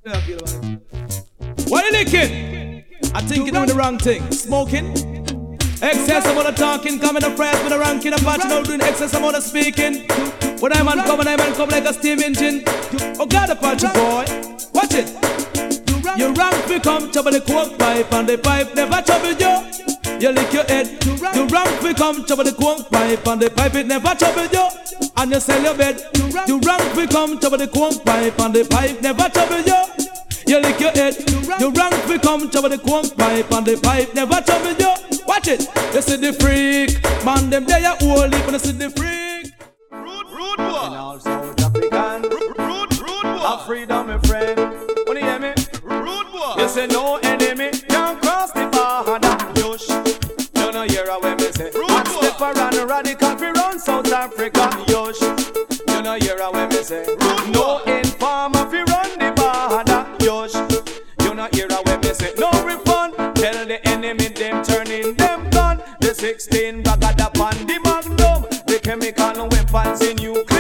What are you licking? I think you're doing the wrong thing. Smoking? Excess amount of talking, coming up friends with a ranking, a patch now doing excess amount of speaking. When I'm come like a steam engine. Oh God, a patch boy. Watch it. You rank fi come trouble the coke pipe and the pipe never trouble you. You lick your head. You rank fi come trouble the coke pipe and the pipe it never trouble you. And you sell your bed. You rank fi come trouble the coke pipe and the pipe never trouble you. You lick your head. You rank fi come trouble the coke pipe and the pipe never trouble you. Watch it. You see the freak man them there you holy when you see the freak. Rude boy. And all South African. Rude boy. Have freedom, my friend. When you hear me? Rude boy. You say no enemy can cross the border. Yush. You know hear what me say. Rude boy. Step around radical fi run South Africa. Yush. You know hear what me say. No informer fi run the border. Yush. You know hear what me say. No refund. Tell the enemy them turning them gun. The 16 bagada pan the magnum. The chemical weapons in you.